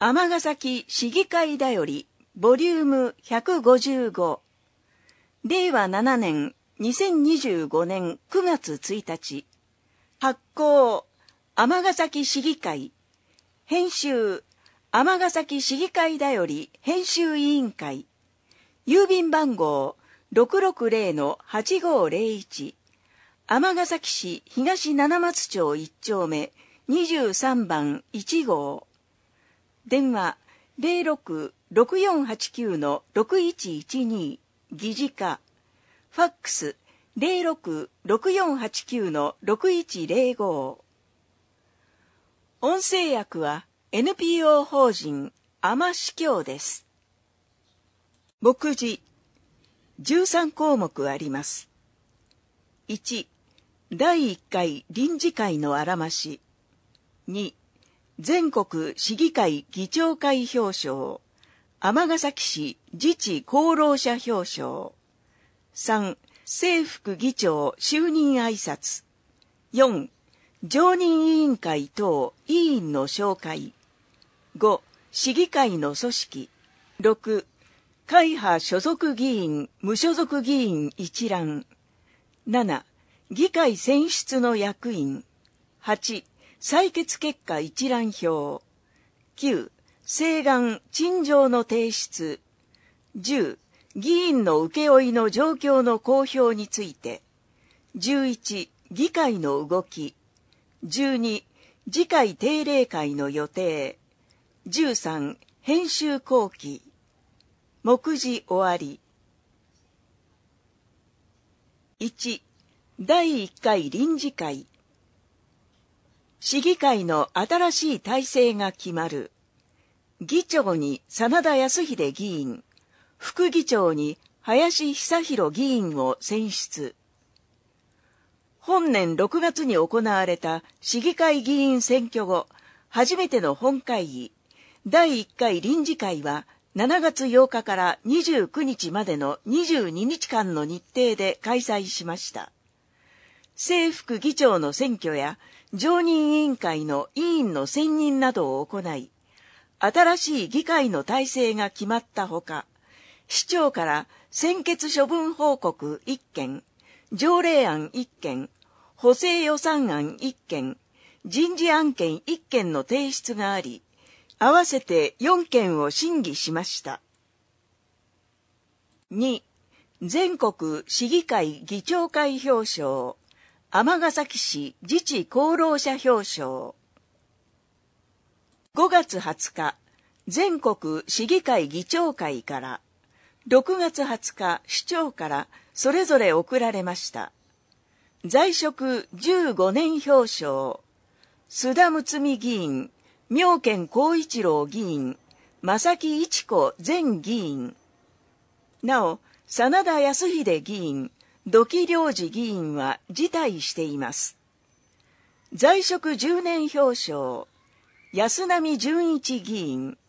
尼崎市議会だよりボリューム155令和7年2025年9月1日発行尼崎市議会編集尼崎市議会だより編集委員会郵便番号 660-8501 尼崎市東七松町1丁目23番1号電話 06-6489-6112 議事課ファックス 06-6489-6105 音声訳は NPO 法人尼司教です。目次13項目あります。1. 第1回臨時会のあらまし。2. 全国市議会議長会表彰尼崎市自治功労者表彰。3. 正副議長就任挨拶。4. 常任委員会等委員の紹介。5. 市議会の組織。6. 会派所属議員無所属議員一覧。7. 議会選出の役員。8. 採決結果一覧表。9. 請願陳情の提出。10. 議員の請負の状況の公表について。11. 議会の動き。12. 次回定例会の予定。13. 編集後期。目次終わり。1. 第1回臨時会。市議会の新しい体制が決まる。議長に真田康秀議員、副議長に林久弘議員を選出。本年6月に行われた市議会議員選挙後、初めての本会議、第1回臨時会は7月8日から29日までの22日間の日程で開催しました。正副議長の選挙や常任委員会の委員の選任などを行い、新しい議会の体制が決まったほか、市長から専決処分報告1件、条例案1件、補正予算案1件、人事案件1件の提出があり、合わせて4件を審議しました。2. 全国市議会議長会表彰、尼崎市自治功労者表彰。5月20日、全国市議会議長会から、6月20日、市長からそれぞれ贈られました。在職15年表彰、須田睦美議員、妙見光一郎議員、正木一子前議員。なお、真田康秀議員、土木良二議員は辞退しています。在職10年表彰、安波純一議員、